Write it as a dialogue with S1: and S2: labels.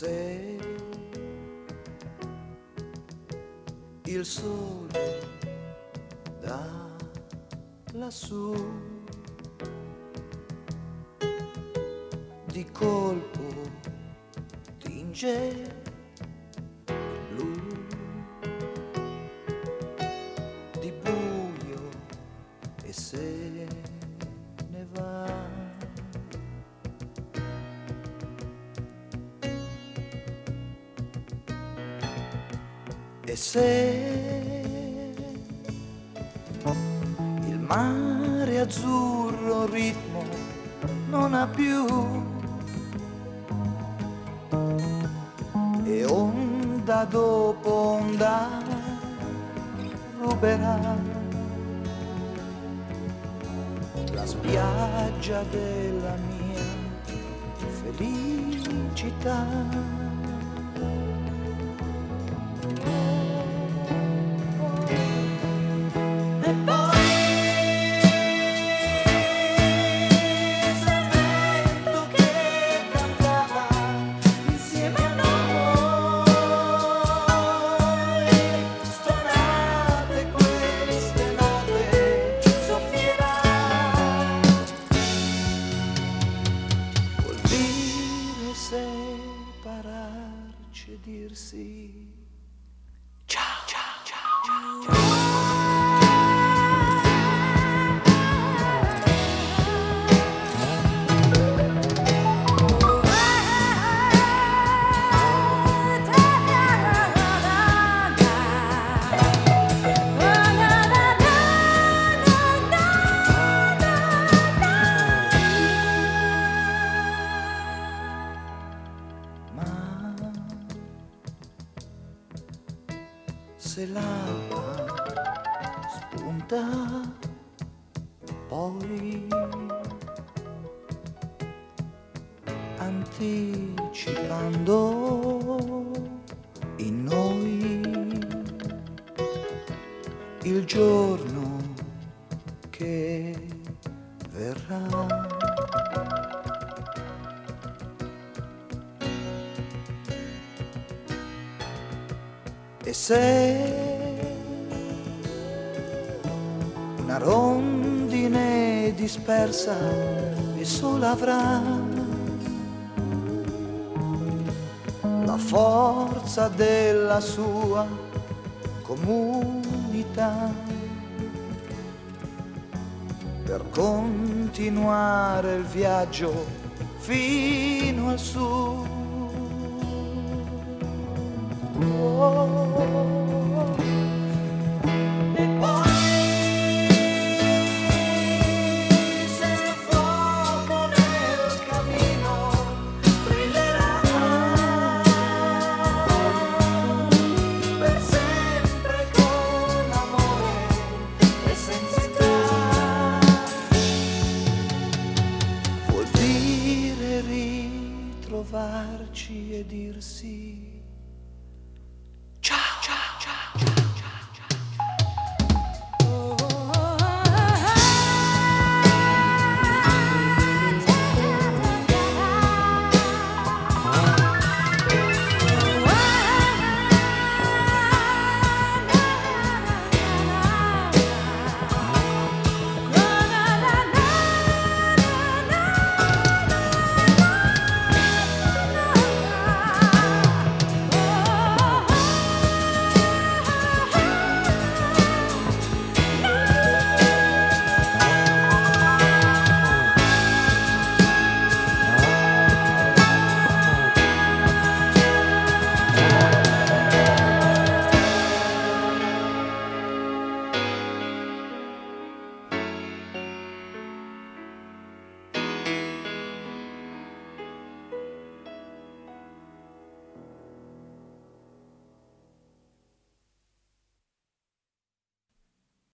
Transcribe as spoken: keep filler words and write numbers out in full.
S1: se il sole da lassù di colpo tinge blu di buio e se ne va. E se il mare azzurro ritmo non ha più e onda dopo onda ruberà la spiaggia della mia felicità. Separarci e dirsi ciao, ciao, ciao, ciao, ciao. Se l'alba spunta poi anticipando in noi il giorno che verrà. E se una rondine dispersa e sola avrà la forza della sua comunità per continuare il viaggio fino al sud.